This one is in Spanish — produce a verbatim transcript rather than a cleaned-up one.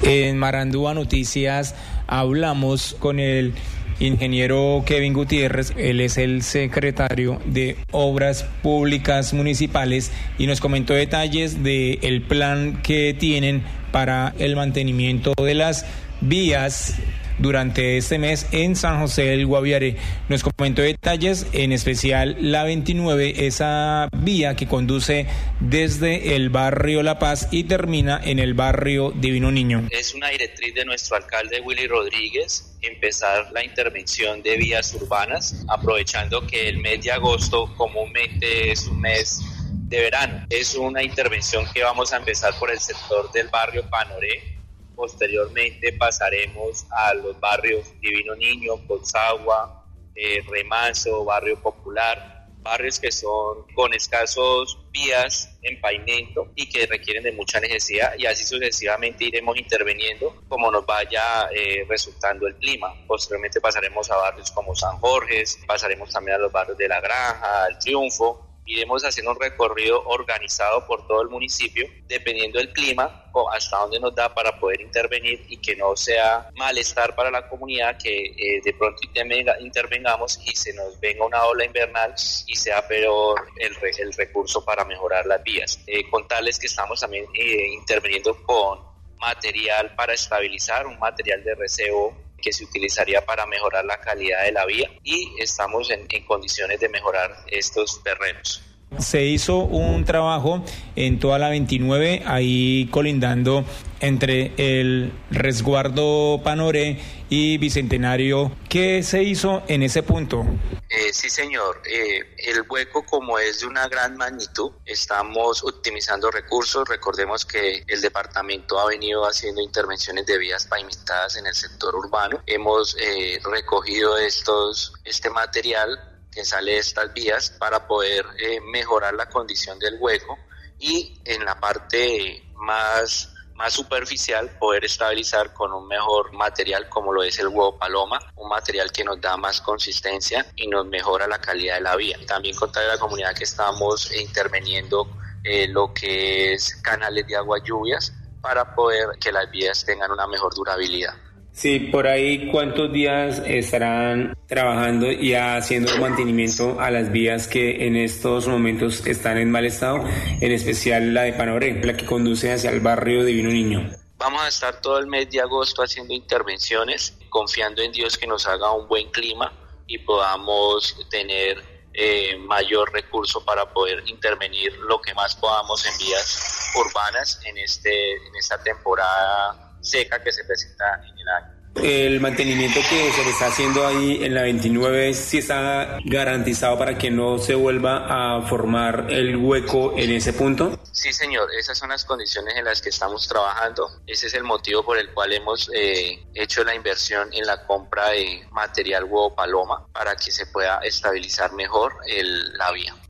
En Marandúa Noticias hablamos con el ingeniero Kevin Gutiérrez, él es el secretario de Obras Públicas Municipales y nos comentó detalles del plan que tienen para el mantenimiento de las vías durante este mes en San José del Guaviare. Nos comentó detalles, en especial la veintinueve, esa vía que conduce desde el barrio La Paz y termina en el barrio Divino Niño. Es una directriz de nuestro alcalde Willy Rodríguez empezar la intervención de vías urbanas, aprovechando que el mes de agosto comúnmente es un mes de verano. Es una intervención que vamos a empezar por el sector del barrio Panoré. Posteriormente pasaremos a los barrios Divino Niño, Colzagua, eh, Remanso, Barrio Popular, barrios que son con escasos vías en pavimento y que requieren de mucha necesidad, y así sucesivamente iremos interviniendo como nos vaya eh, resultando el clima. Posteriormente pasaremos a barrios como San Jorge, pasaremos también a los barrios de La Granja, El Triunfo. Iremos haciendo un recorrido organizado por todo el municipio, dependiendo del clima, o hasta dónde nos da para poder intervenir y que no sea malestar para la comunidad, que eh, de pronto intervenga, intervengamos y se nos venga una ola invernal y sea peor el, el recurso para mejorar las vías. Eh, contarles que estamos también eh, interviniendo con material para estabilizar, un material de recebo que se utilizaría para mejorar la calidad de la vía, y estamos en, en condiciones de mejorar estos terrenos. Se hizo un trabajo en toda la veintinueve, ahí colindando entre el resguardo Panoré y Bicentenario. ¿Qué se hizo en ese punto? Eh, sí, señor. Eh, el hueco, como es de una gran magnitud, estamos optimizando recursos. Recordemos que el departamento ha venido haciendo intervenciones de vías pavimentadas en el sector urbano. Hemos eh, recogido estos, este material que sale de estas vías para poder eh, mejorar la condición del hueco, y en la parte más, más superficial poder estabilizar con un mejor material como lo es el huevo paloma, un material que nos da más consistencia y nos mejora la calidad de la vía. También contarle a la comunidad que estamos interviniendo eh, lo que es canales de agua lluvias para poder que las vías tengan una mejor durabilidad. Sí, por ahí, ¿cuántos días estarán trabajando y haciendo el mantenimiento a las vías que en estos momentos están en mal estado, en especial la de Panoré, la que conduce hacia el barrio Divino Niño? Vamos a estar todo el mes de agosto haciendo intervenciones, confiando en Dios que nos haga un buen clima y podamos tener eh, mayor recurso para poder intervenir lo que más podamos en vías urbanas en, este, en esta temporada seca que se presenta en el año. El mantenimiento que se le está haciendo ahí en la veintinueve, ¿sí está garantizado para que no se vuelva a formar el hueco en ese punto? Sí, señor, esas son las condiciones en las que estamos trabajando. Ese es el motivo por el cual hemos eh, hecho la inversión en la compra de material huevo paloma para que se pueda estabilizar mejor el, la vía.